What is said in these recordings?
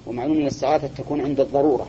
ومعلوم أن الاستغاثة تكون عند الضرورة.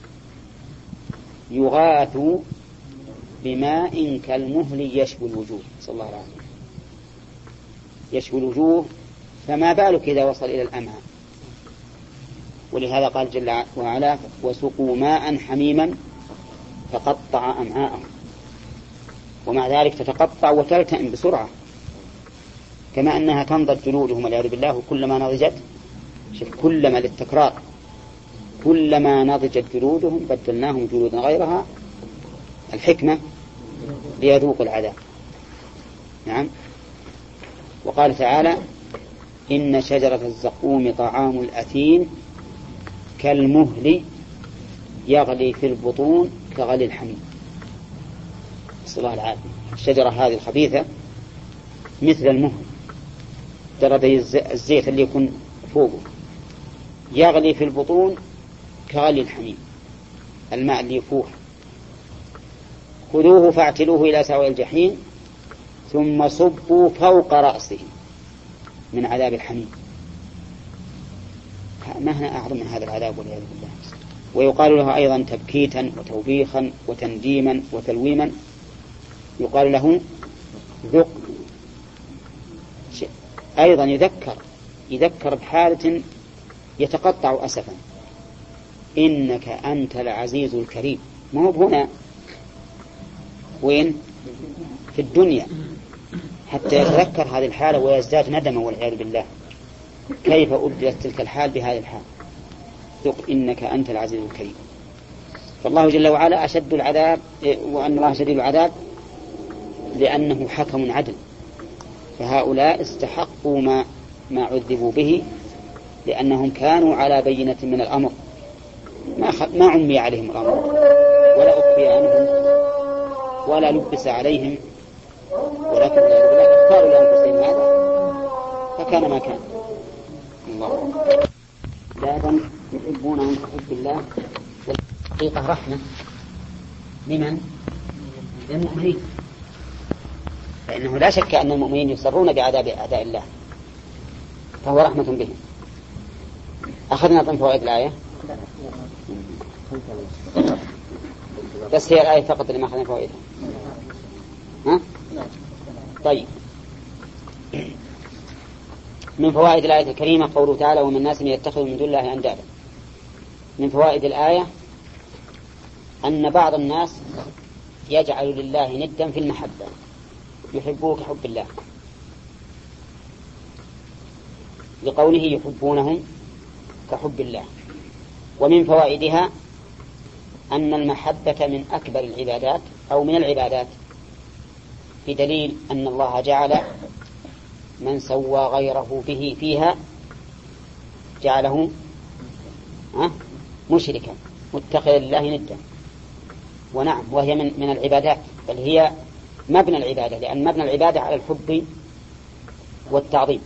يغاث بماء كالمهل يشوي الوجوه، صلى الله عليه وسلم، يشوي الوجوه، فما بالك إذا وصل إلى الأمعاء. ولهذا قال جل وعلا: وسقوا ماء حميما فقطع أمعاءهم. ومع ذلك تتقطع وتلتئم بسرعة، كما أنها تنضج جلودهم والعياذ بالله. كلما نضجت، كلما للتكرار، كلما نضجت جلودهم بدلناهم جلودا غيرها. الحكمة ليذوقوا العذاب. نعم. وقال تعالى: إن شجرة الزقوم طعام الأثيم كالمهل يغلي في البطون كغلي الحميم. صلى الله العافية. الشجرة هذه الخبيثة مثل المهل، درجة الزيت اللي يكون فوقه، يغلي في البطون كغلي الحميم، الماء اللي يفوح. خذوه فاعتلوه إلى سواء الجحيم ثم صبوا فوق رأسه من عذاب الحميم. ما هنا أعظم من هذا العذاب والعياذ بالله. ويقال له أيضا تبكيتا وتوبيخا وتنديما وتلويما، يقال له ذق. أيضا يذكر بحالة يتقطع أسفا: إنك أنت العزيز الكريم. ما هو هنا، وين؟ في الدنيا، حتى يتذكر هذه الحالة ويزداد ندما والعياذ بالله. كيف أبدلت تلك الحال بهذه الحال؟ ذق إنك أنت العزيز الكريم. فالله جل وعلا أشد العذاب، وأن الله شديد العذاب لأنه حكم عدل. فهؤلاء استحقوا ما عذبوا به، لأنهم كانوا على بينة من الأمر، ما عمي عليهم الأمر ولا أخفي عنهم ولا لبس عليهم، ولكن اختاروا لأنفسهم هذا فكان ما كان. الله عبادا يحبونهم كحب الله. والحقيقة رحمة لمن؟ للمؤمنين، فإنه لا شك أن المؤمنين يسرون بعذاب أعداء الله، فهو رحمة بهم. أخذنا طن فوائد الآية، بس هي الآية فقط اللي ما أخذنا فوائدها. ها؟ طيب، من فوائد الآية الكريمة قوله تعالى: ومن الناس من يتخذ من دون الله أندادا. من فوائد الآية أن بعض الناس يجعل لله ندا في المحبة، يحبوه كحب الله، لقوله يحبونهم كحب الله. ومن فوائدها أن المحبة من أكبر العبادات أو من العبادات، بدليل أن الله جعل من سوى غيره به فيها جعله مشركا متخذا لله ندا. ونعم، وهي من العبادات، بل هي مبنى العبادة، لأن مبنى العبادة على الحب والتعظيم.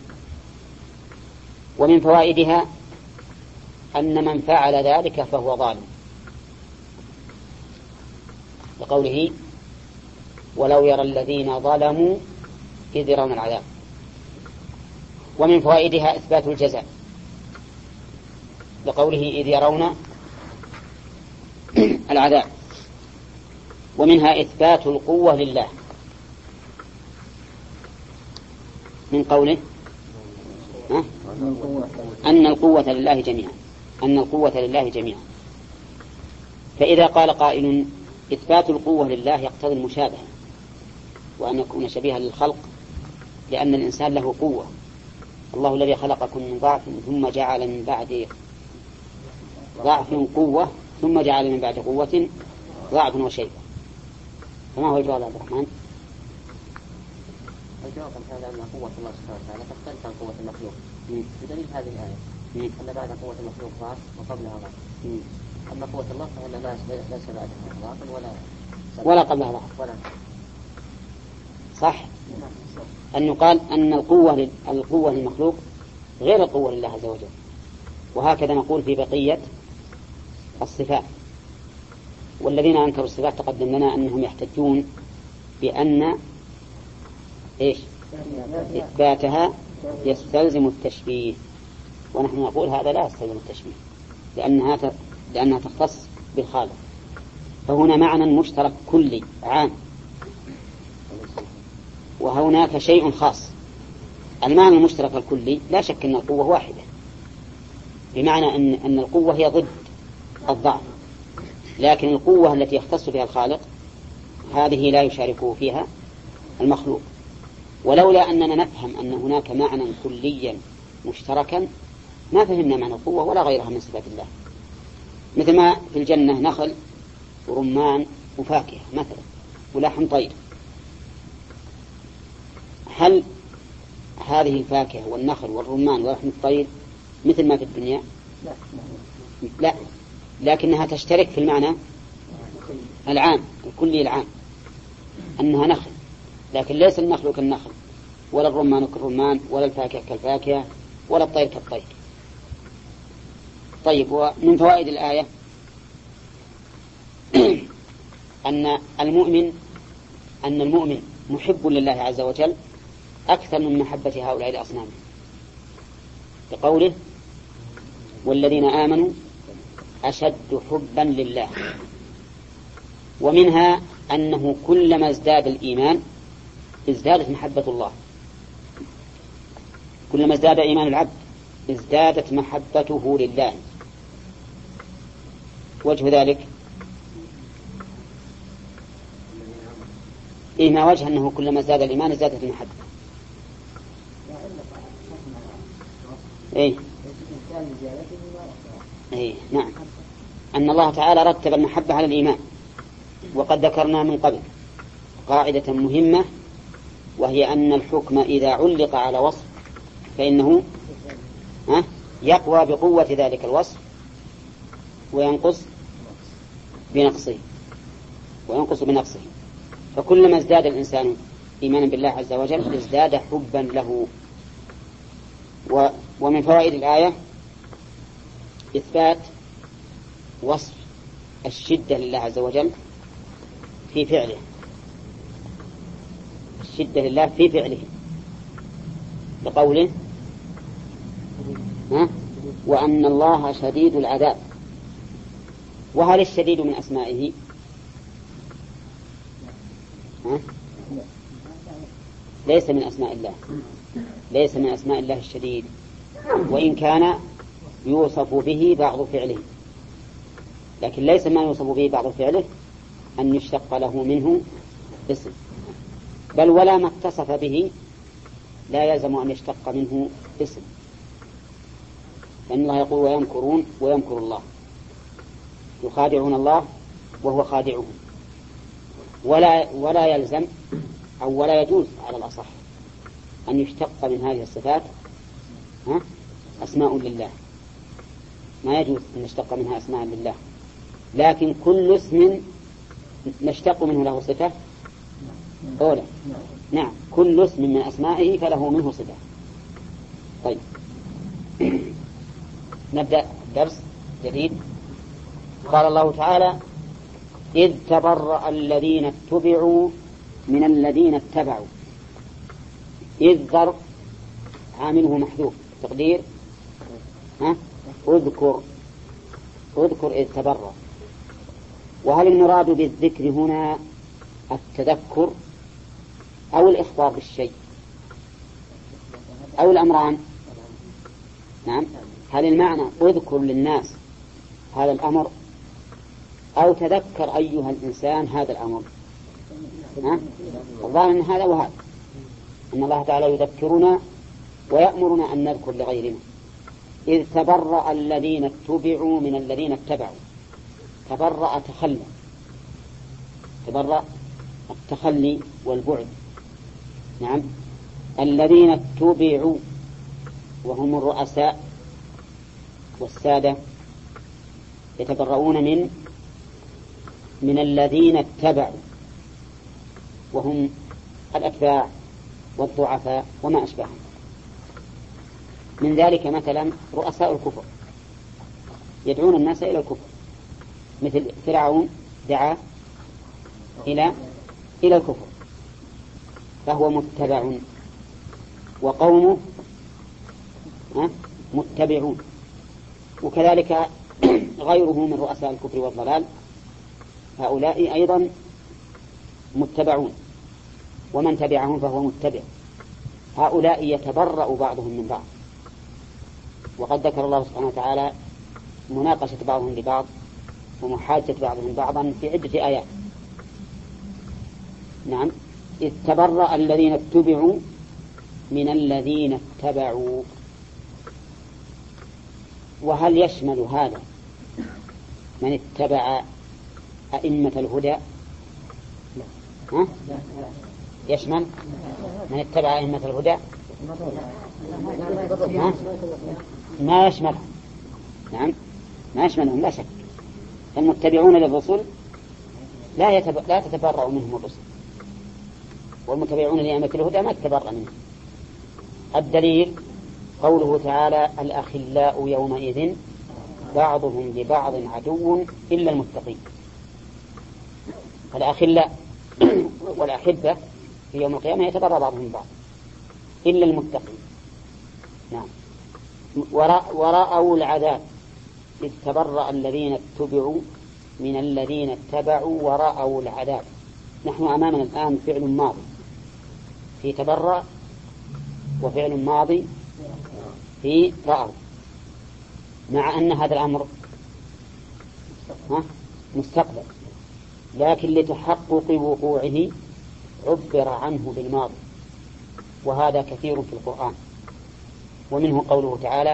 ومن فوائدها أن من فعل ذلك فهو ظالم، لقوله: ولو يرى الذين ظلموا إذ يرون العذاب. ومن فوائدها إثبات الجزاء، لقوله: إذ يرون العذاب. ومنها إثبات القوة لله، من قوله أن القوة لله جميعا، أن القوة لله جميعا. فإذا قال قائل: إثبات القوة لله يقتضي المشابهة، وأن يكون شبيها للخلق، لأن الإنسان له قوة. الله الذي خلقكم من ضعف ثم جعل من بعد ضعف قوة ثم جعل من بعد قوة ضعف وشيبة. فما هو الجواب عبد الرحمن؟ الجواب عن هذا أن قوة الله سبحانه وتعالى تختلف عن قوة المخلوق، بدليل هذه الآية أن بعد قوة المخلوق ضعف وقبلها ضعف. أما قوة الله فإن ليس بعدها ضعف ولا قبلها ضعف. ولا. صح؟ أن يقال أن القوة للمخلوق غير القوة لله عز وجل. وهكذا نقول في بقية الصفات. والذين أنكروا الصفات تقدم لنا أنهم يحتجون بأن إثباتها يستلزم التشبيه، ونحن نقول هذا لا يستلزم التشبيه، لأنها تختص بالخالق. فهنا معنى مشترك كلي عام، وهناك شيء خاص. المعنى المشترك الكلي لا شك أن القوة واحدة، بمعنى أن القوة هي ضد الضعف، لكن القوة التي يختص بها الخالق هذه لا يشاركه فيها المخلوق. ولولا أننا نفهم أن هناك معنى كليا مشتركا ما فهمنا معنى القوة ولا غيرها من صفات الله. مثل ما في الجنة نخل ورمان وفاكهة مثلا ولحم طير، هل هذه الفاكهة والنخل والرمان ولحم الطير مثل ما في الدنيا؟ لا، لكنها تشترك في المعنى العام الكلي العام، أنها نخل، لكن ليس النخل كالنخل ولا الرمان كالرمان ولا الفاكهة كالفاكهة ولا الطير كالطير. طيب، ومن فوائد الآية أن المؤمن محب لله عز وجل أكثر من محبة هؤلاء الأصنام، بقوله والذين آمنوا أشد حبا لله. ومنها أنه كلما ازداد الإيمان ازدادت محبة الله، كلما ازداد إيمان العبد ازدادت محبته لله. وجه ذلك ما وجه أنه كلما ازداد الإيمان ازدادت المحبة. نعم، أن الله تعالى رتب المحبة على الإيمان. وقد ذكرنا من قبل قاعدة مهمة، وهي أن الحكم إذا علق على وصف فإنه يقوى بقوة ذلك الوصف وينقص بنقصه. فكلما ازداد الإنسان إيمانا بالله عز وجل ازداد حبا له. ومن فوائد الآية إثبات وصف الشدة لله عز وجل في فعله، الشدة لله في فعله، بقوله وأن الله شديد العذاب. وهل الشديد من أسمائه؟ ليس من أسماء الله، ليس من أسماء الله الشديد، وإن كان يوصف به بعض فعله، لكن ليس ما يوصف به بعض فعله أن يشتق له منه اسم، بل ولا ما اتصف به لا يلزم أن يشتق منه اسم، لأن الله يقول ويمكرون ويمكر الله، يخادعون الله وهو خادعهم. ولا يلزم أو ولا يجوز على الأصح أن يشتق من هذه الصفات أسماء لله، ما يجوز أن نشتق منها أسماء لله، لكن كل اسم نشتق منه له صفة أولى. نعم، كل اسم من أسمائه فله منه صفة. طيب، نبدأ درس جديد. قال الله تعالى إذ تبرأ الذين اتبعوا من الذين اتبعوا. إذ ظرف عامله محذوف، تقدير اذكر إذ تبرأ. وهل المراد بالذكر هنا التذكر أو الإخبار بالشيء أو الأمران؟ نعم، هل المعنى اذكر للناس هذا الأمر أو تذكر أيها الإنسان هذا الأمر؟ الظاهر أن هذا وهذا، أن الله تعالى يذكرنا ويأمرنا أن نذكر لغيرنا. إذ تبرأ الذين اتبعوا من الذين اتبعوا. تبرأ تخلى، تبرأ التخلي والبعد. نعم، الذين اتبعوا وهم الرؤساء والسادة يتبرؤون من الذين اتبعوا وهم الأتباع والضعفاء وما أشبههم. من ذلك مثلا رؤساء الكفر يدعون الناس إلى الكفر، مثل فرعون دعا إلى الكفر فهو متبع، وقومه متبعون. وكذلك غيره من رؤساء الكفر والضلال هؤلاء أيضا متبعون، ومن تبعهم فهو متبع. هؤلاء يتبرأ بعضهم من بعض، وقد ذكر الله سبحانه وتعالى مناقشة بعضهم لبعض ومحاجة بعضهم بعضا في عدة آيات. نعم، إذ تبرأ الذين اتبعوا من الذين اتبعوا. وهل يشمل هذا من اتبع أئمة الهدى؟ ها؟ يشمل من اتبع أئمة الهدى؟ ها؟ ما يشملهم. نعم، ما يشملهم لا شك. المتبعون للرسل لا تتبرأ منهم الرسل، والمتبعون لأئمة الهدى ما تتبرأ منهم. الدليل قوله تعالى: الأخلاء يومئذ بعضهم لبعض عدو إلا المتقين. الأخلاء والأحبة في يوم القيامة يتبرأ بعضهم من بعض إلا المتقين. نعم، ورأوا العذاب إذ تبرأ الذين اتبعوا من الذين اتبعوا ورأوا العذاب. نحن أمامنا الآن فعل ماضي في تبرأ، وفعل ماضي في رأوا، مع أن هذا الأمر مستقبل، لكن لتحقق وقوعه عبر عنه بالماضي، وهذا كثير في القرآن. ومنه قوله تعالى: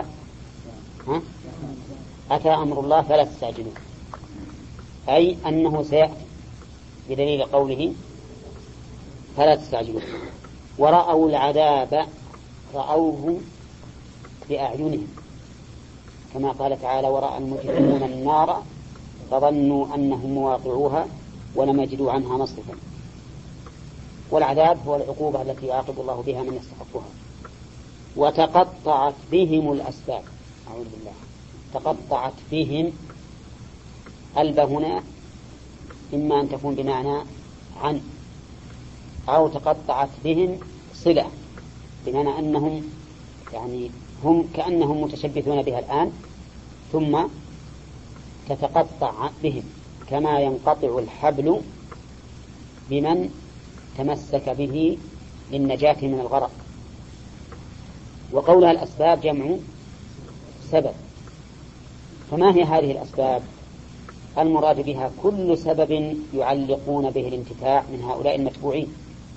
أتى أمر الله فلا تستعجلوه، أي أنه سيأتي، بدليل قوله فلا تستعجلوه. ورأوا العذاب، رأوه بأعينهم، كما قال تعالى: ورأى المجرمون النار فظنوا أنهم مواقعوها ولم يجدوا عنها مصرفا. والعذاب هو العقوبة التي يعاقب الله بها من يستحقها. وتقطعت بهم الأسباب، أعوذ بالله. تقطعت بهم، الب هنا إما أن تكون بمعنى عن، أو تقطعت بهم صلة، بمعنى أنهم يعني هم كأنهم متشبثون بها الآن، ثم تتقطع بهم كما ينقطع الحبل بمن تمسك به للنجاة من الغرق. وقولها الأسباب جمع سبب. فما هي هذه الأسباب؟ المراد بها كل سبب يعلقون به الانتفاع من هؤلاء المتبوعين.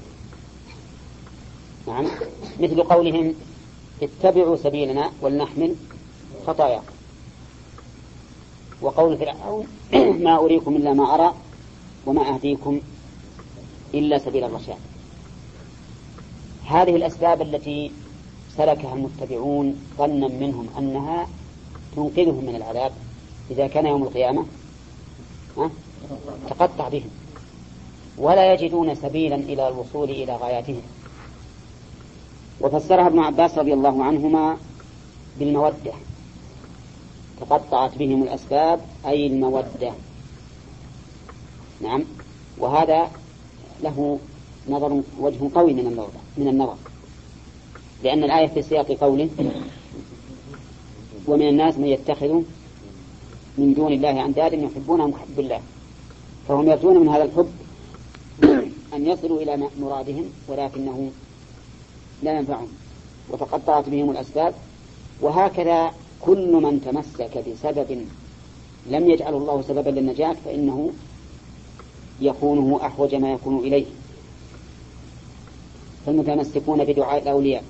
نعم، مثل قولهم: اتبعوا سبيلنا ولنحمل خطاياكم. وقول فرعون: ما أريكم إلا ما أرى وما أهديكم إلا سبيل الرشاد. هذه الأسباب التي سلكها المتبعون ظنا منهم أنها تنقذهم من العذاب إذا كان يوم القيامة، تقطع بهم ولا يجدون سبيلا إلى الوصول إلى غاياتهم. وفسرها ابن عباس رضي الله عنهما بالمودة. تقطعت بهم الأسباب أي المودة. نعم، وهذا له نظر وجه قوي من النظر، لأن الآية في سياق قوله: ومن الناس من يتخذ من دون الله أندادا يحبونهم كحب الله، فهم يرجون من هذا الحب أن يصلوا إلى مرادهم ولكنه لا ينفعهم. وتقطعت بهم الأسباب. وهكذا كل من تمسك بسبب لم يجعل الله سببا للنجاة فإنه يكونه أحوج ما يكون إليه. فالمتمسكون بدعاء الأولياء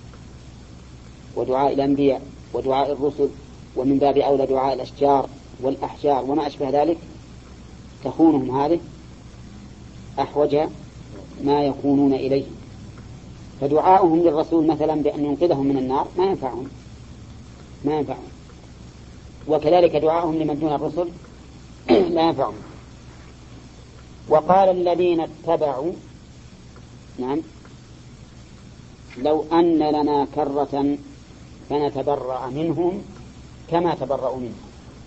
ودعاء الأنبياء ودعاء الرسل، ومن باب أولى دعاء الأشجار والأحجار وما أشبه ذلك، تخونهم هذه أحوج ما يكونون إليه. فدعاؤهم للرسول مثلا بأن ينقذهم من النار ما ينفعهم، وكذلك دعاؤهم لمن دون الرسل لا ينفعهم. وقال الذين اتبعوا: نعم، لو أن لنا كرة فنتبرأ منهم كما تبرأوا منهم.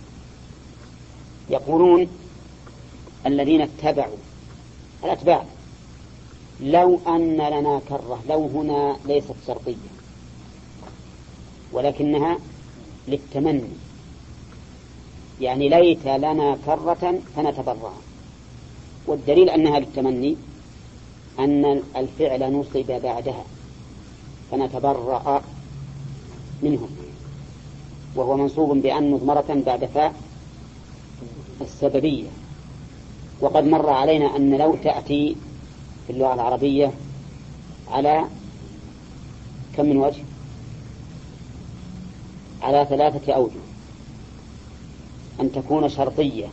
يقولون الذين اتبعوا الأتباع: لو أن لنا كرة. لو هنا ليست شرطية ولكنها للتمني، يعني ليت لنا كرة فنتبرأ. والدليل أنها للتمني أن الفعل نصب بعدها فنتبرأ منهم، وهو منصوب بأن مضمرة بعد فاء السببية. وقد مر علينا أن لو تأتي في اللغة العربية على كم من وجه؟ على 3 أوجه: أن تكون شرطية،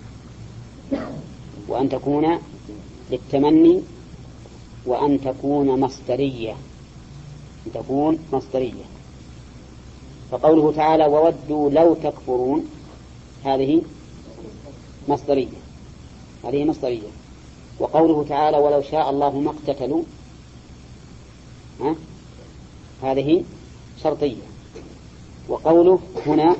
وأن تكون للتمني، وأن تكون مصدرية. أن تكون مصدرية. فقوله تعالى وودوا لو تكفرون هذه مصدرية، هذه مصدرية. وقوله تعالى ولو شاء الله ما اقتتلوا هذه شرطية. وقوله هنا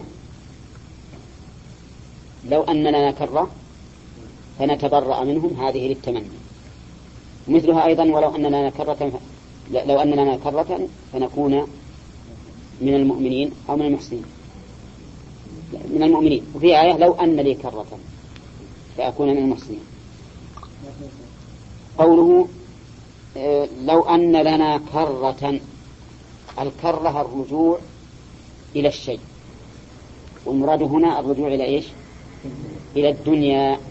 لو أن لنا كرة فنتبرأ منهم هذه للتمني. مثلها أيضا ولو أن لنا كرة، لو أن لنا كرة فنكون من المؤمنين أو من المحسنين. من المؤمنين. وفي آية لو أن لي كرة فأكون من المحسنين. قوله لو أن لنا كرة، الكرة الرجوع إلى الشيء، والمراد هنا الرجوع إلى إيش؟ إلى الدنيا.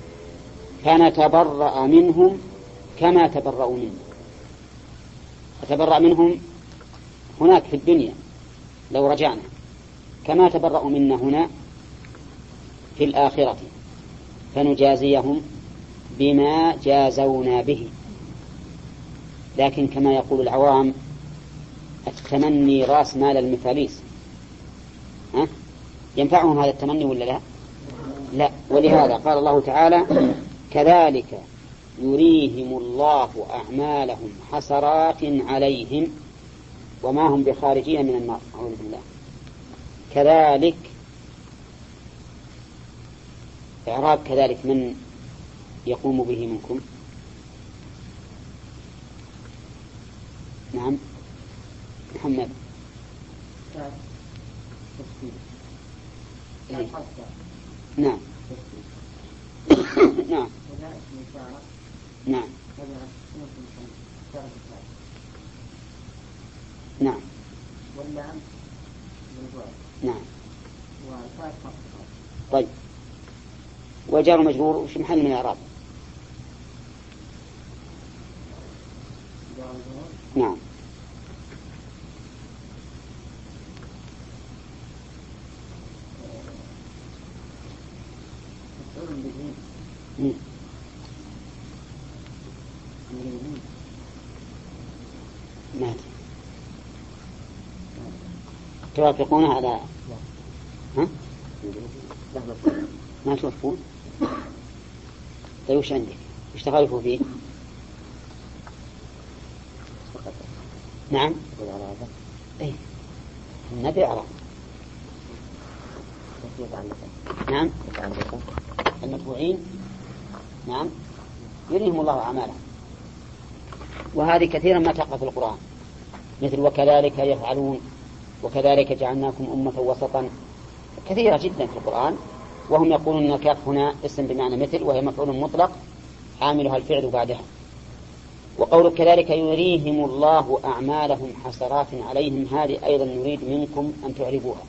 فنتبرأ منهم كما تبرأوا منا. نتبرأ منهم هناك في الدنيا لو رجعنا، كما تبرأوا منا هنا في الآخرة، فنجازيهم بما جازونا به. لكن كما يقول العوام التمني راس مال المفاليس، ينفعهم هذا التمني ولا لا؟ لا. ولهذا قال الله تعالى كذلك يريهم الله أعمالهم حسرات عليهم وما هم بخارجين من النار. أعوذ بالله. كذلك، إعراب كذلك من يقوم به منكم؟ نعم محمد. إيه؟ نعم نعم نعم نعم نعم. طيب، وجار مجرور وش محل من الإعراب؟ نعم. ما توافقون على ما توافقون؟ طيب وش عندك؟ وش تخالفوا فيه؟ نعم. ايه النبي أعرف. نعم المتبوعين. نعم يريهم الله أعمالهم. وهذه كثيرا ما تقع في القرآن، مثل وكذلك يفعلون، وكذلك جعلناكم أمة وسطا، كثيرة جدا في القرآن. وهم يقولون أن الكاف هنا اسم بمعنى مثل، وهي مفعول مطلق عاملها الفعل بعدها. وقول كذلك يريهم الله أعمالهم حسرات عليهم، هذه أيضا نريد منكم أن تعربوها.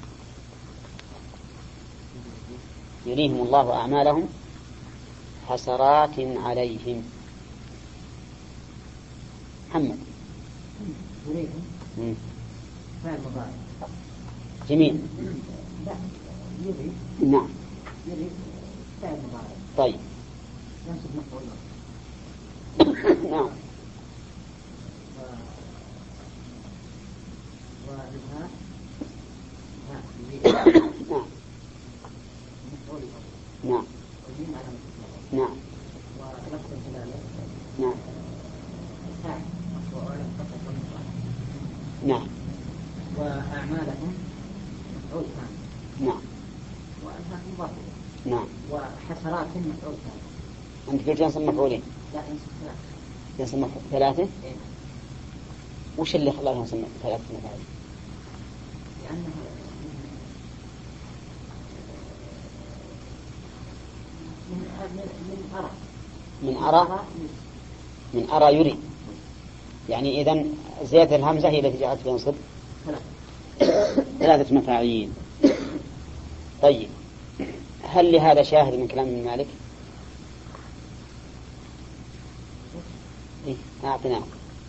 يريهم الله أعمالهم حسرات عليهم. محمد. جميل. نعم. طيب. نعم. نعم. نعم. نعم. نعم. وأعمالهم مفعول ثاني. نعم. وأنها مضافة. نعم. وحسرات مفعول ثاني. أنت في جنس مفعولين؟ لا ينصب ثلاثة. جنس ثلاثة؟ إيه؟ وش اللي خلاه ينصب ثلاثة لأنه من أرى يري، يعني إذن زيادة الهمزة هي التي جاءت بينصب 3 مفاعيل. طيب، هل لهذا شاهد من كلام ابن مالك؟ أعطناه.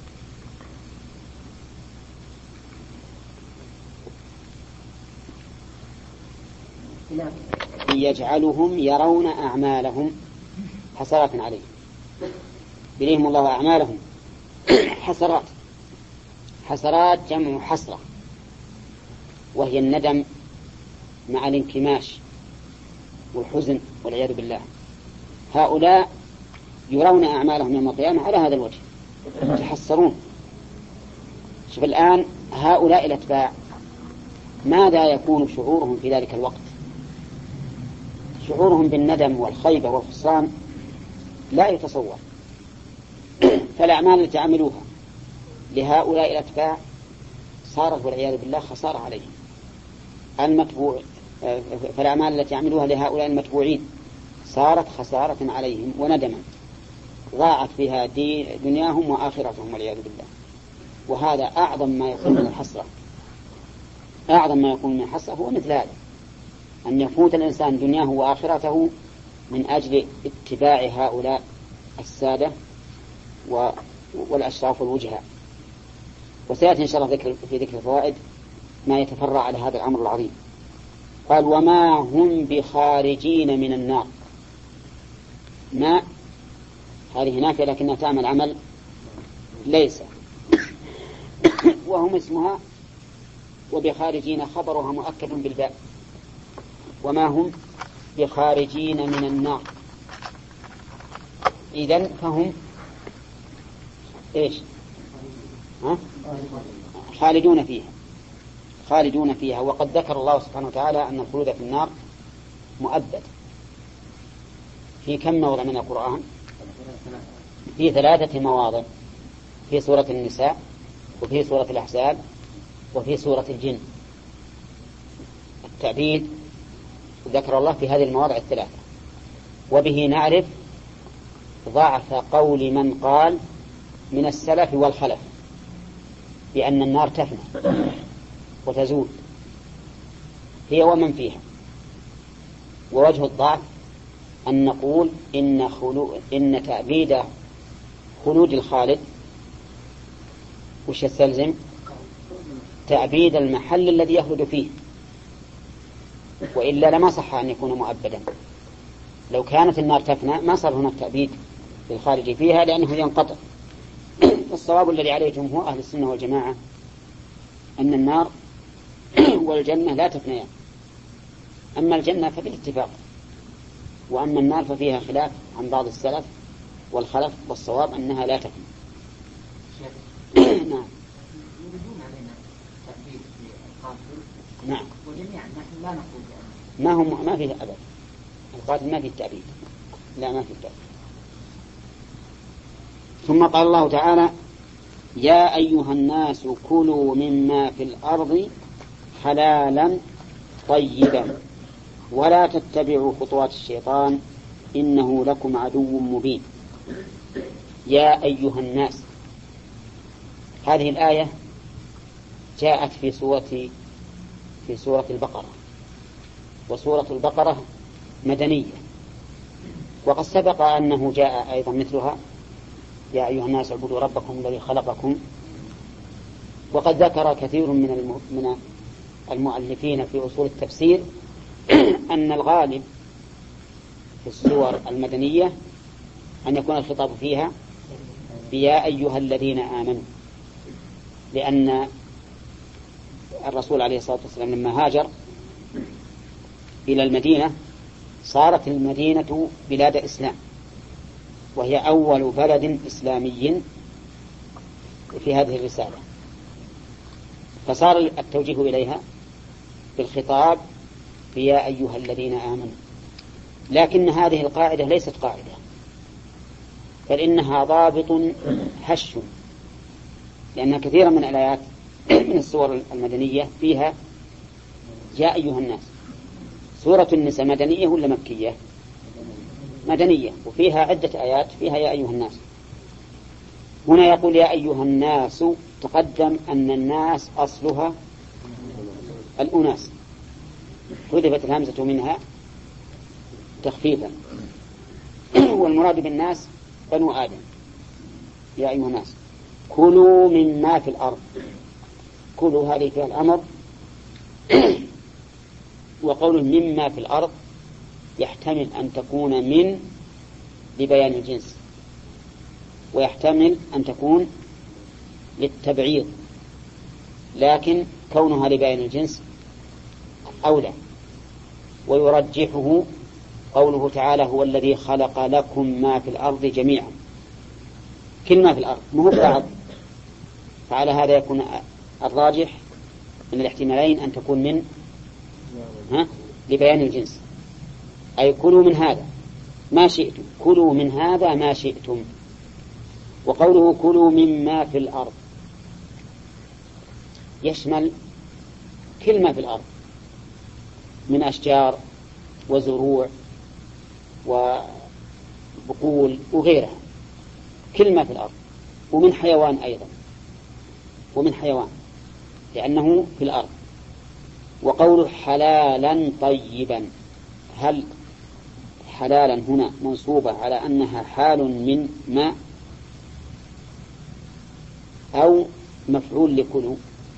يجعلهم يرون أعمالهم حسرات عليهم، يريهم الله أعمالهم حسرات. حسرات جمع حسرة، وهي الندم مع الانكماش والحزن والعياذ بالله. هؤلاء يرون أعمالهم يوم القيامة على هذا الوجه، يتحسرون. شوف الآن هؤلاء الأتباع ماذا يكون شعورهم في ذلك الوقت؟ شعورهم بالندم والخيبة والخسران لا يتصور. فالأعمال التي عملوها لهؤلاء الأتباع صارت والعياذ بالله خسارة عليهم. فالأعمال التي عملوها لهؤلاء المتبوعين صارت خسارة عليهم وندما، ضاعت فيها دنياهم وآخرتهم والعياذ بالله. وهذا أعظم ما يكون من الحسرة. أعظم ما يكون من الحسرة هو مثل هذا، أن يفوت الإنسان دنياه وآخرته من أجل اتباع هؤلاء السادة والأشراف والوجهاء. وسيأتي إن شاء الله في ذكر الفوائد ما يتفرع على هذا الأمر العظيم. قال وما هم بخارجين من النار. ما هذه نافية لكنها تعمل عمل ليس، وهم اسمها، وبخارجين خبرها مؤكد بالباء. وما هم بخارجين من النار، إذن فهم إيش؟ خالدون فيها، خالدون فيها. وقد ذكر الله سبحانه وتعالى أن الخلود في النار مؤبد في كم موضع من القرآن؟ في 3 مواضع، في سورة النساء، وفي سورة الأحزاب، وفي سورة الجن. التعبيد ذكر الله في هذه المواضع 3. وبه نعرف ضعف قول من قال من السلف والخلف بأن النار تفنى وتزول هي ومن فيها. ووجه الضعف أن نقول إن تأبيد خلود الخالد وش يستلزم؟ تأبيد المحل الذي يخلد فيه، وإلا لما صح أن يكون مؤبدا. لو كانت النار تفنى ما صار هناك تأبيد للخارج فيها لأنه ينقطع. الصواب الذي عليه جمهور أهل السنة والجماعة أن النار والجنة لا تفنيان. أما الجنة فبالاتفاق، وأما النار ففيها خلاف عن بعض السلف والخلف، والصواب أنها لا تفنى. نعم. نعم. وجميعا نحن لا نقول ما فيه أبد القاتل، ما فيه التأبيد، لا ما فيه التأبيد. ثم قال الله تعالى يا أيها الناس كلوا مما في الأرض حلالا طيبا ولا تتبعوا خطوات الشيطان إنه لكم عدو مبين. يا أيها الناس، هذه الآية جاءت في سورة البقرة، وسورة البقرة مدنية، وقد سبق أنه جاء أيضا مثلها يا أيها الناس اعبدوا ربكم الذي خلقكم. وقد ذكر كثير من المؤلفين في أصول التفسير أن الغالب في السور المدنية أن يكون الخطاب فيها يا أيها الذين آمنوا، لأن الرسول عليه الصلاة والسلام لما هاجر إلى المدينة صارت المدينة بلاد إسلام، وهي أول بلد إسلامي في هذه الرسالة، فصار التوجيه إليها بالخطاب يا أيها الذين آمنوا. لكن هذه القاعدة ليست قاعدة، بل إنها ضابط هش، لأن كثيرا من الآيات من السور المدنية فيها يا أيها الناس. سورة النساء مدنية ولا مكية؟ مدنية وفيها عدة آيات فيها يا أيها الناس. هنا يقول يا أيها الناس، تقدم أن الناس أصلها الأناس، حذفت الهمزة منها تخفيفا، والمراد بالناس بنو آدم. يا أيها الناس كلوا مما في الأرض، كلوا هذه فيها الأمر. وقوله مما في الأرض يحتمل أن تكون من لبيان الجنس، ويحتمل أن تكون للتبعيض، لكن كونها لبيان الجنس أولى. ويرجحه قوله تعالى هو الذي خلق لكم ما في الأرض جميعا، كل ما في الأرض مو بعض. فعلى هذا يكون الراجح من الاحتمالين أن تكون من لبيان الجنس، أي كلوا من هذا ما شئتم، كلوا من هذا ما شئتم. وقوله كلوا مما في الأرض يشمل كل ما في الأرض من أشجار وزروع وبقول وغيرها، كل ما في الأرض، ومن حيوان أيضا، ومن حيوان لأنه في الأرض. وقوله حلالا طيبا، هل حلالا هنا منصوبة على أنها حال من ما أو مفعول لكلوا؟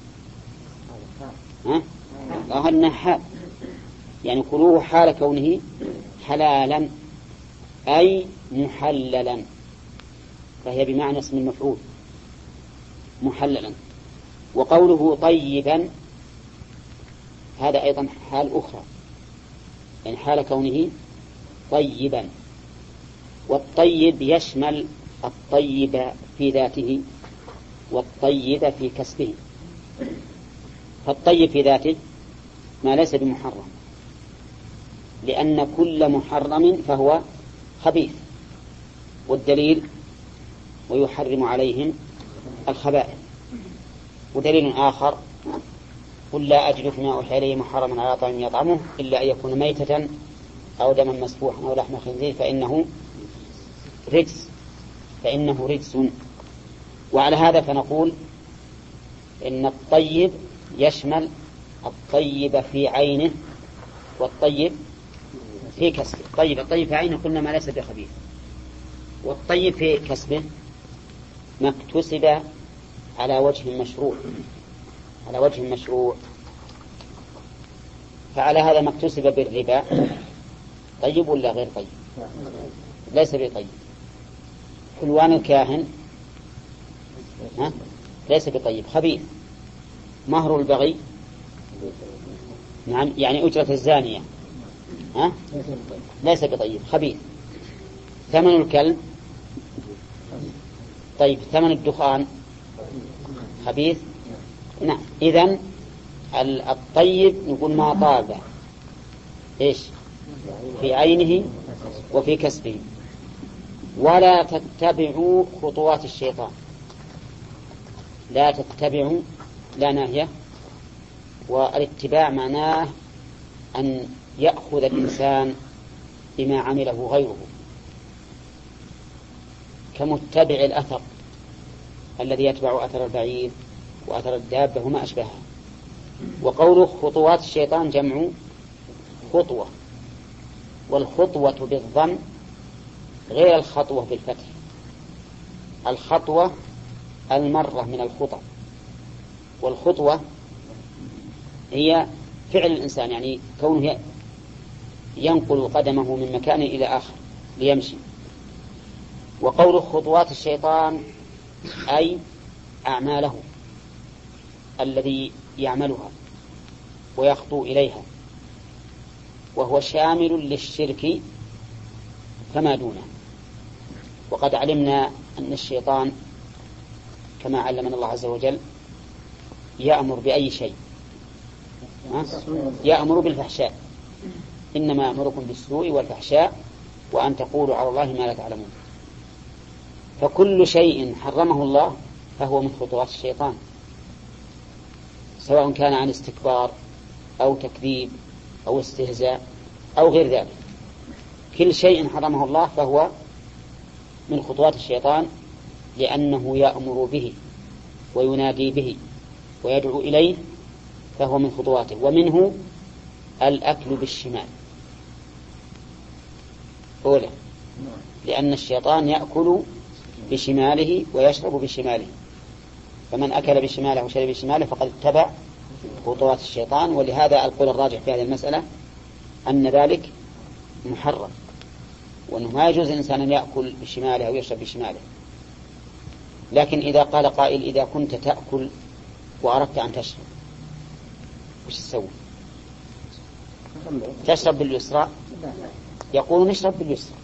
أنها حال، يعني كلوه حال كونه حلالا أي محللا، فهي بمعنى اسم المفعول محللا. وقوله طيبا هذا أيضا حال أخرى، يعني حال كونه طيبا. والطيب يشمل الطيب في ذاته والطيب في كسبه. فالطيب في ذاته ما ليس بمحرم، لأن كل محرم فهو خبيث، والدليل ويحرم عليهم الخبائث. ودليل آخر قل لا أجد فيما أوحي إليه محرما على طعام يطعمه إلا أن يكون ميتة أو دما مسفوحا أو لحم خنزير فإنه رجس. وعلى هذا فنقول إن الطيب يشمل الطيب في عينه والطيب في كسبه. الطيب في عينه قلنا ما ليس بخبيث، والطيب في كسبه ما اكتسب على وجه مشروع. فعلى هذا ما اكتسب بالربا طيب ولا غير طيب؟ ليس بطيب. حلوان الكاهن ليس بطيب، خبيث. مهر البغي نعم يعني أجرة الزانية ليس بطيب، خبيث. ثمن الكلب طيب، ثمن الدخان خبيث. نعم. إذن الطيب نقول ما طاب إيش في عينه وفي كسبه. ولا تتبعوا خطوات الشيطان، لا تتبعوا لا ناهية، والاتباع معناه أن يأخذ الإنسان بما عمله غيره، كمتبع الأثر الذي يتبع أثر البعير وأثر الدابة وما أشبهها. وقوله خطوات الشيطان جمع خطوة، والخطوة بالضم غير الخطوة بالفتح. الخطوة المرة من الخطى، والخطوة هي فعل الإنسان، يعني كونه ينقل قدمه من مكان إلى آخر ليمشي. وقول خطوات الشيطان أي أعماله الذي يعملها ويخطو إليها، وهو شامل للشرك فما دونه. وقد علمنا أن الشيطان كما علمنا الله عز وجل يأمر بأي شيء، يأمر بالفحشاء، إنما أمركم بالسوء والفحشاء وأن تقولوا على الله ما لا تعلمون. فكل شيء حرمه الله فهو من خطوات الشيطان، سواء كان عن استكبار أو تكذيب أو استهزاء أو غير ذلك. كل شيء حرمه الله فهو من خطوات الشيطان، لأنه يأمر به وينادي به ويدعو إليه، فهو من خطواته. ومنه الأكل بالشمال أولا، لأن الشيطان يأكل بشماله ويشرب بشماله، فمن أكل بشماله وشرب بشماله فقد اتبع خطوات الشيطان. ولهذا القول الراجح في هذه المسألة أن ذلك محرم، وأنه ما يجوز الإنسان أن يأكل بشماله أو يشرب بشماله. لكن إذا قال قائل إذا كنت تأكل وأردت أن تشرب وش تسوي؟ تشرب باليسرى؟ يقول نشرب باليسرى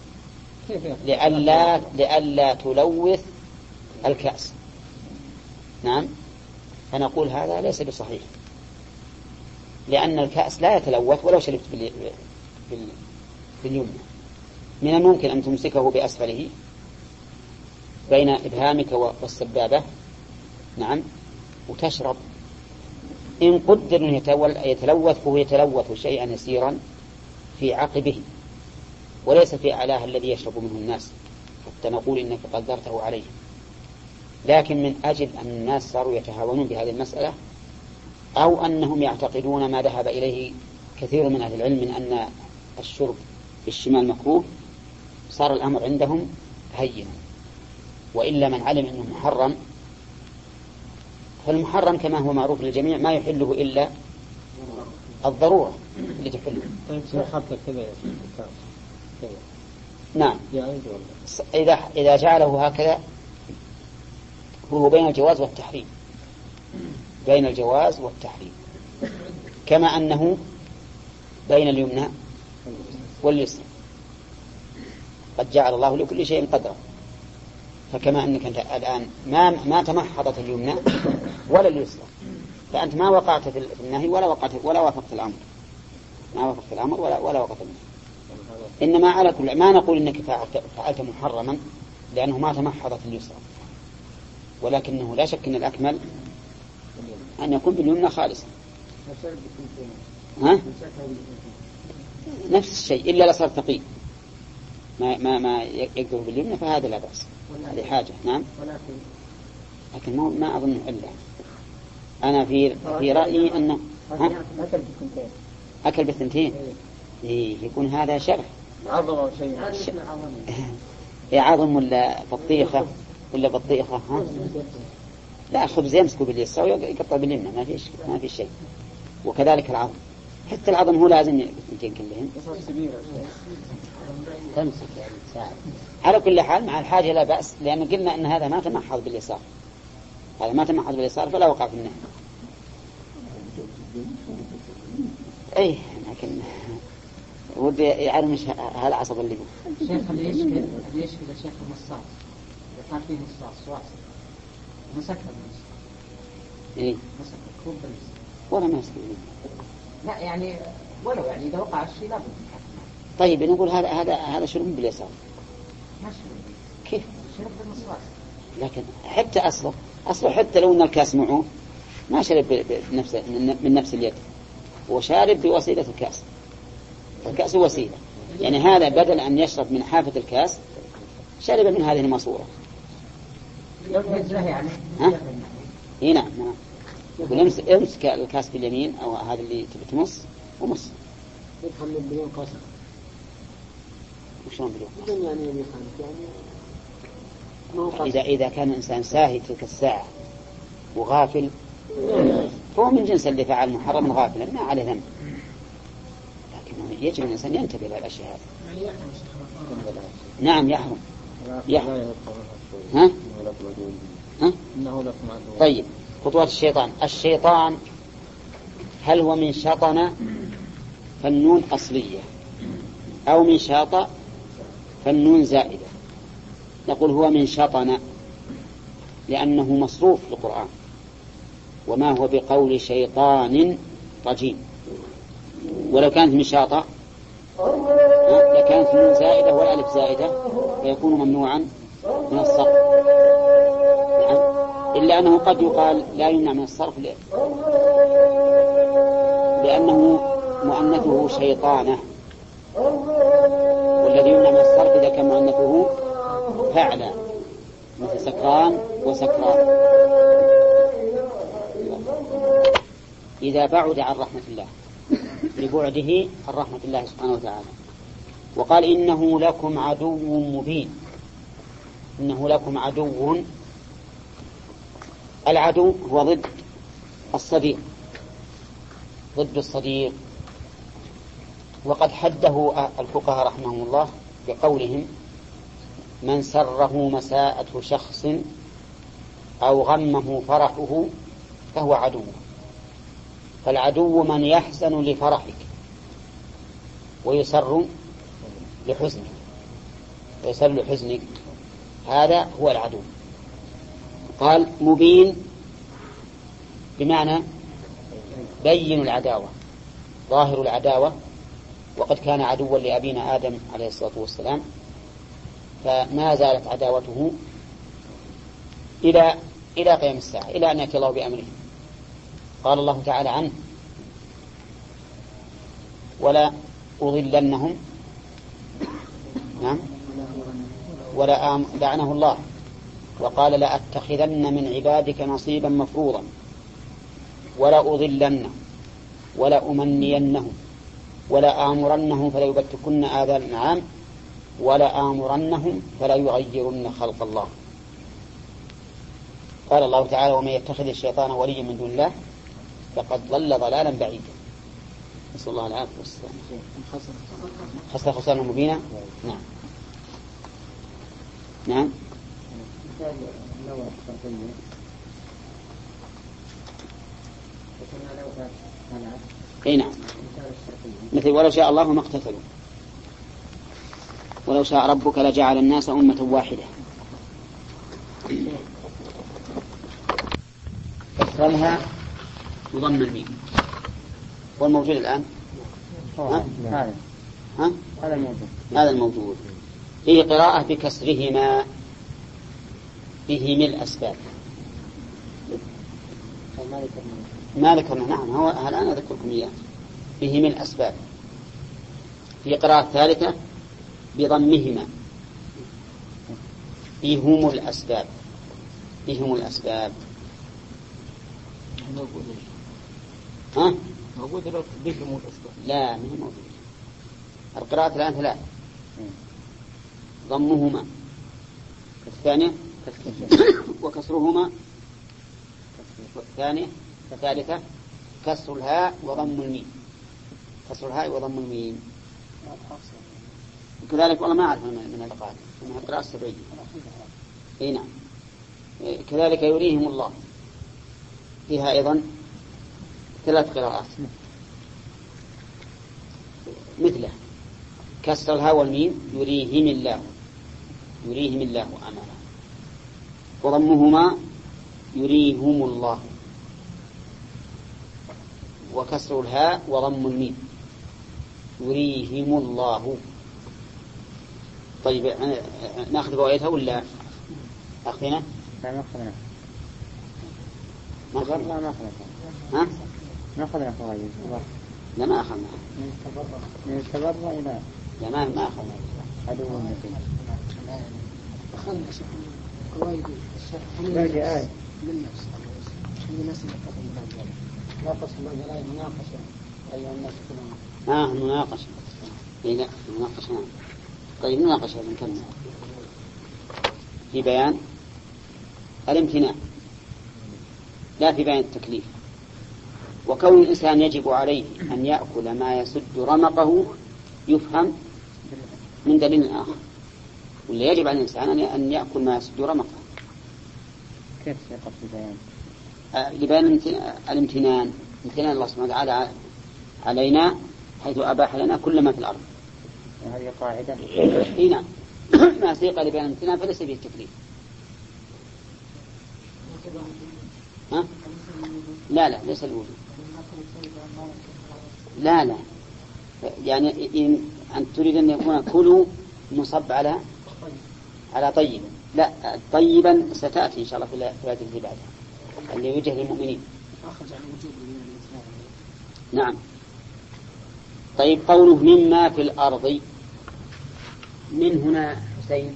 لئلا تلوث الكأس. نعم، فنقول هذا ليس بصحيح، لأن الكأس لا يتلوث ولو شربت باليمنى. من الممكن أن تمسكه بأسفله بين إبهامك والسبابة، نعم، وتشرب. إن قدر أن يتلوث فهو يتلوث شيئا يسيرا في عقبه وليس في أعلاه الذي يشرب منه الناس، حتى نقول إنك قدرته عليه. لكن من أجل أن الناس صاروا يتهاونون بهذه المسألة، أو أنهم يعتقدون ما ذهب إليه كثير من أهل العلم من أن الشرب بالشمال مكروه، صار الأمر عندهم هينا. وإلا من علم أنه محرم، فالمحرم كما هو معروف للجميع ما يحله إلا الضرورة اللي تحله. نعم، إذا جعله هكذا هو بين الجواز والتحريم، بين الجواز والتحريم، كما أنه بين اليمنى واليسرى. قد جعل الله لكل شيء قدرا، فكما أنك أنت الآن ما تمحضت اليمنى ولا اليسرى، فأنت ما وقعت في النهي ولا وافقت الأمر، ما وافقت الأمر ولا وقعت النهي. إنما على كل ما نقول إنك فعلت محرما لأنه ما تمحضت اليسرى، ولكنه لا شك أن الأكمل أن يكون باليمنى خالصا. نفس الشيء إلا لصار ثقيل ما يقدر باليمنى، فهذا لا بأس، هذه حاجة. نعم، لكن ما أظن إلا أنا في رأيي أنه أكل بالثنتين يكون هذا شرح عظم شيء عظم ولا بطيخة ها؟ لا، خبز يمسكه باليسرى ويقطع باليمنى، ما في شيء. وكذلك العظم، حتى العظم هو لازم يمكن كلهم تمسك يعني تساعد. على كل حال مع الحاجة لا بأس، لأن قلنا أن هذا ما تمحض باليسار، هذا ما تمحض باليسار فلا وقع في النهي. أي لكن ودي يعلم مش هالعصب اللي هو الشيخ اللي يشكل الشيخ المصاص كان فيه مصاص واسع مسكها إيه مسك الكوب بالمصاص ولا ما يسكت. لا يعني ولو يعني إذا وقع الشيء لابد. طيب نقول هذا شرب باليسار. ما شرب كيف؟ شرب بالمصاص. لكن حتى أصله حتى لو أن الكاس معه ما شرب من نفس اليد، وشارب بوسيلة الكاس. الكأس وسيلة، يعني هذا بدل أن يشرب من حافة الكاس شرب من هذه الماسورة. يعني هنا نعم. امسك الكاس باليمين أو هذا اللي تبي تمص ومص. يفهم بدون قصد. وشلون بدون قصد؟ يعني إذا كان الإنسان ساهي تلك الساعة وغافل فهو من جنس اللي فعل محرم غافلا ما عليه ذنب، لكن يجب الإنسان ينتبه إلى الأشياء هذه. نعم يحرم. ها؟ طيب، خطوات الشيطان هل هو من شطن فالنون أصلية أو من شاط فالنون زائدة؟ نقول هو من شطن لأنه مصروف في القرآن، وما هو بقول شيطان رجيم. ولو كانت من شاطة لكانت النون زائدة والألف زائدة فيكون ممنوعا من الصرف. نعم، إلا أنه قد يقال لا يمنع من الصرف لأنه مؤنثه شيطانة، الذي يمنع من الصرف إذا كان مؤنثه فعلا، مثل سكران وسكران، إذا بعد عن رحمة الله لبعده عن رحمة الله سبحانه وتعالى. وقال إنه لكم عدو مبين. إنه لكم عدو، العدو هو ضد الصديق، ضد الصديق. وقد حده الفقهاء رحمهم الله بقولهم: من سره مساءة شخص أو غمه فرحه فهو عدو. فالعدو من يحزن لفرحك ويسر لحزنك، هذا هو العدو. قال مبين بمعنى بين العداوة، ظاهر العداوة. وقد كان عدوا لأبينا آدم عليه الصلاة والسلام، فما زالت عداوته إلى قيام الساعة، إلى أن يأتي الله بأمره. قال الله تعالى عنه: ولا أضلنهم، نعم، ولا لعنه الله، وقال: لأتخذن من عبادك نصيبا مفروضا، ولا أضلنهم ولا أمنينهم ولا آمرنهم فلا يبتكن آذان الأنعام ولا آمرنهم فلا يغيرن خلق الله. قال الله تعالى: ومن يتخذ الشيطان وليا من دون الله فقد ضل ضلالا بعيدا. نسأل الله العافية والسلام. خسر خسارة مبينة. نعم نعم. اي نعم، مثل ولو شاء الله ما اقتتلوا، ولو شاء ربك لجعل الناس أمة واحدة. أكرمها يضم الميم. والموجود الآن هذا الموجود. فيه قراءة بكسرهما بهم الأسباب. ما ذكرنا. نعم، هو الآن أذكركم إياه. بهم الأسباب. في قراءة ثالثة بضمهما بهم الأسباب. بهم الأسباب. ها؟ موجود بهم الأسباب. لا، ما هي موجود. القراءة الآن ثلاث: ضمهما، الثانية وكسرهما، والثانية الثالثة كسر الهاء وضم الميم. كسر الهاء وضم الميم. كذلك والله ما أعرف من القراءة، من القراءة السبعية. اي نعم. كذلك يريهم الله، فيها أيضا ثلاث قراءات مثله: كسر الهاء والميم يريهم الله، يريهم الله أمانا. وضمهما يريهم الله، وكسر الهاء وضم الميم يريهم الله. طيب ناخذ روايتها ولا أخذنا؟ لا ما أخذنا. ما أخذنا. ها؟ ما أخذنا فوائد. لا ما أخذنا. من التبرع إلى. لا ما أخذنا. عدو النبي. أخذنا فوائد الشيخ. باقي آية. للنفس. الناس يتقون لا قسم ولا مناقشة أيها الناس كلهم. مناقشة. إيه لا مناقشة. طيب مناقشة بنكمل. في بيان الامتناع لا في بيان التكليف. وكون الإنسان يجب عليه أن يأكل ما يسد رمقه يفهم من دليل آخر. واللي يجب على الإنسان أن يأكل ما يسد رمقه. كيف سيقف البيان؟ لبيان الامتنان، امتنان الله سبحانه وتعالى علينا حيث أباح لنا كل ما في الأرض. وهذه قاعدة. اي نعم. ما سيق لبيان الامتنان فليس به التكليف. ها؟ لا ليس الوجود. لا يعني أن تريد أن يكون كل مصب على طيب. لا، طيبا ستأتي إن شاء الله في الآية التي بعدها اللي يوجه للمؤمنين. نعم. طيب قوله مما في الأرض، من هنا حسين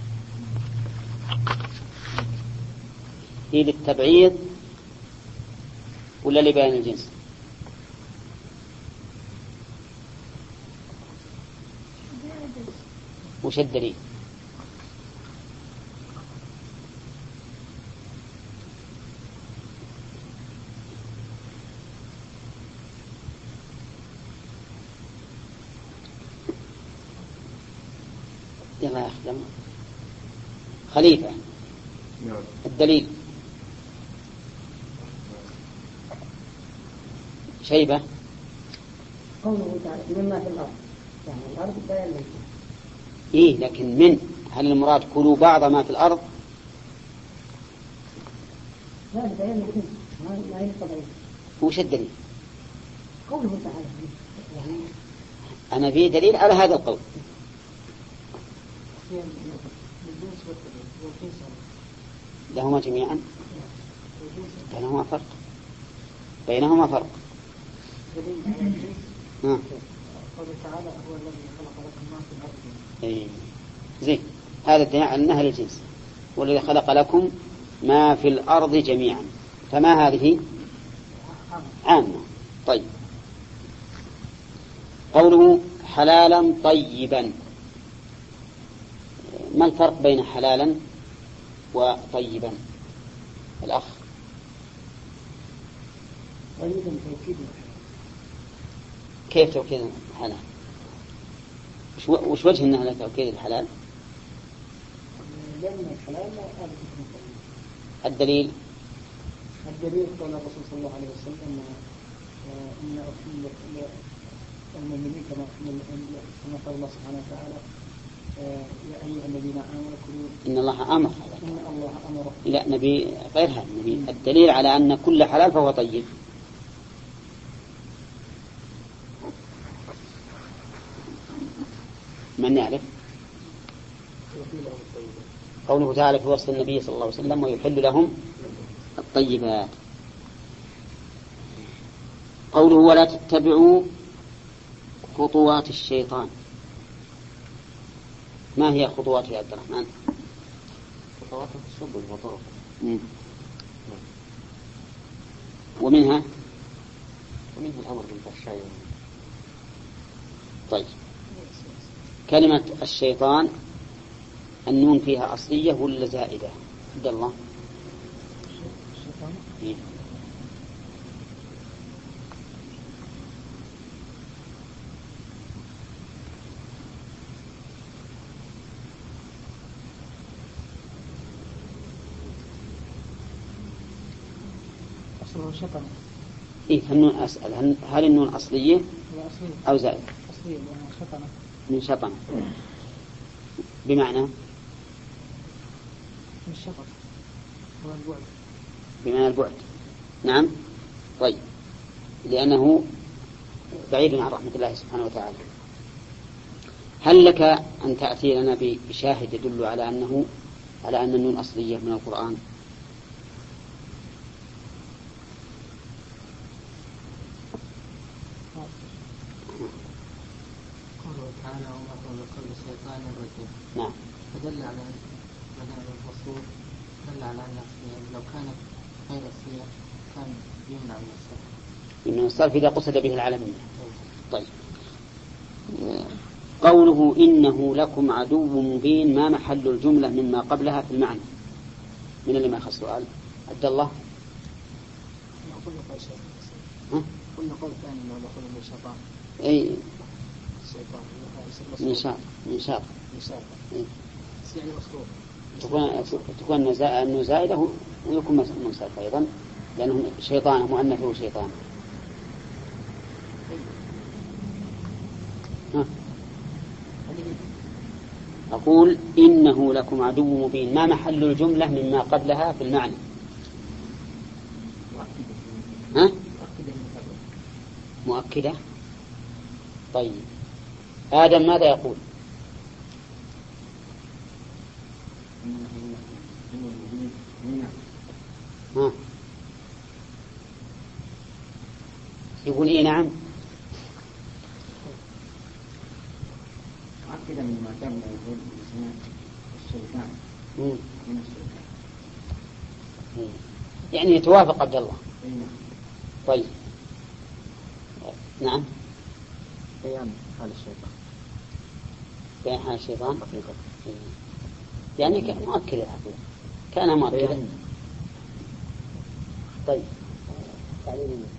هي للتبعيض ولا لبيان الجنس؟ وش الدليل؟ يلا يا أخي خليفة الدليل. شيبة قوله تعالى مما في الأرض، يعني الأرض بيان للجنس. إيه لكن من هل المراد كلوا بعض ما في الأرض؟ لا بيان للجنس ما هي طبيعي. وش الدليل؟ قوله تعالى يعني أنا في دليل على هذا القول. لهما جميعا بينهما فرق. قوله تعالى هو الذي خلق لكم ما في الأرض. زين هذا الدليل على أنها للجنس، والذي خلق لكم ما في الأرض جميعا، فما هذه عامة. طيب قوله حلالا طيبا، ما الفرق بين حلالا وطيبا الأخ؟ طيبا توكيد. كيف توكيد الحلال؟ وش وجه أنها توكيد الحلال؟ لأن الحلال الدليل قال الرسول صلى الله عليه وسلم إن أحل المؤمنين كما قال الله سبحانه وتعالى يا أيها الذين آمنوا كلوا. إن الله أمر. إن الله أمر. لا نبي غيرها، نبي الدليل على أن كل حلال فهو طيب. من يعرف؟ قوله تعالى في وصف النبي صلى الله عليه وسلم ويحل لهم الطيبات. قوله ولا تتبعوا خطوات الشيطان، ما هي خطوات يا عبد الرحمن؟ خطوات السبل وطرق. ومنها الأمر بالفحشاء. طيب كلمة الشيطان النون فيها أصلية ولا زائدة؟ عبد الله. الشيطان أصله شطن. إيه فالنون أسأل هل النون أصلية أو زائدة؟ أصلية لأنها شطنة. من شطن بمعنى من الشطن هو البعد. بمعنى البعد. نعم. طيب لأنه بعيد عن رحمة الله سبحانه وتعالى. هل لك أن تأتي لنا بشاهد يدل على أن النون أصلية من القرآن؟ قوله تعالى وما قول كل شيطان رجيم. نعم. فدل على بدل الفصول دل على أن لو كانت غير أصلية كان يمنع من الصرف. من الصرف إذا قصد به العالمين. طيب قوله إنه لكم عدو مبين، ما محل الجملة مما قبلها في المعنى؟ من اللي ما أخذ سؤال؟ عبد الله. كل قول ثاني ما دخل من الشيطان. أي الشيطان من شاط. يعني مصروف. تكون أنه زائدة ويكون منصرف أيضا لأنه شيطان مؤنثه شيطان. أقول إنه لكم عدو مبين، ما محل الجملة مما قبلها في المعنى؟ مؤكدة. طيب آدم ماذا يقول؟ يقول إيه نعم. كده من ما كان يقول اسمه السلطان من السلطان يعني يتوافق عبد الله. طيب نعم. بيان حال الشيطان. بيان حال الشيطان يعني كان مؤكد كان مؤكدا. طيب